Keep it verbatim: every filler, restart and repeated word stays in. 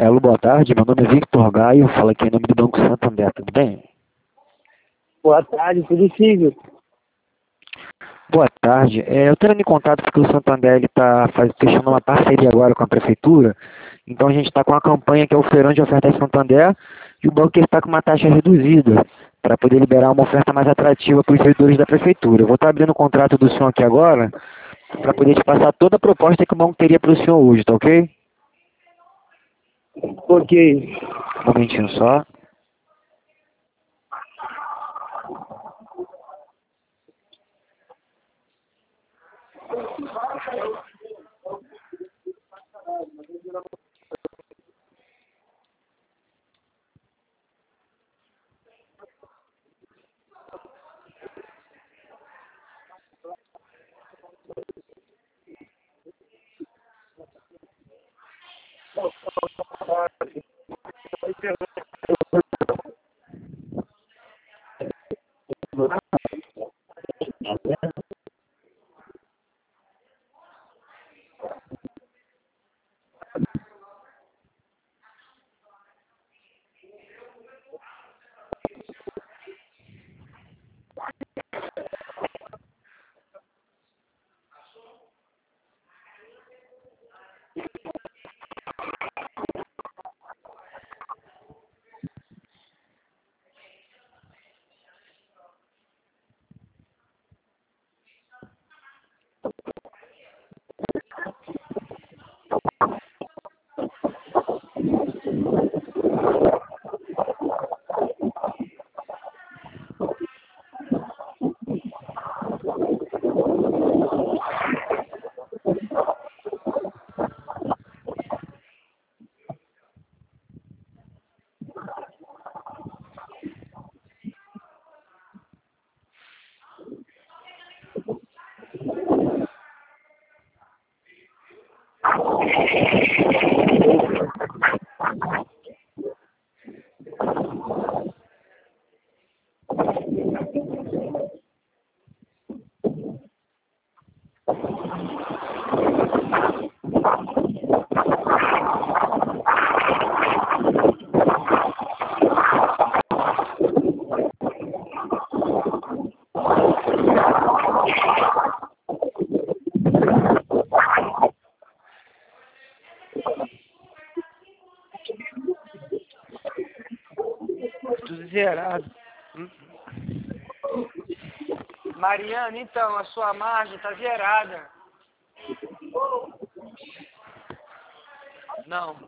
Alô, boa tarde. Meu nome é Victor Gaio. Fala aqui em nome do Banco Santander, tudo bem? Boa tarde, tudo sim. Boa tarde. É, eu estou entrando em contato porque o Santander está fechando uma parceria agora com a Prefeitura. Então a gente está com uma campanha que é o Feirão de Ofertas Santander e o banco está com uma taxa reduzida para poder liberar uma oferta mais atrativa para os servidores da Prefeitura. Eu vou estar abrindo o contrato do senhor aqui agora para poder te passar toda a proposta que o banco teria para o senhor hoje, tá ok? Ok. Um momentinho só. Tudo zerado. Hum. Mariana, então, a sua margem tá zerada. Não.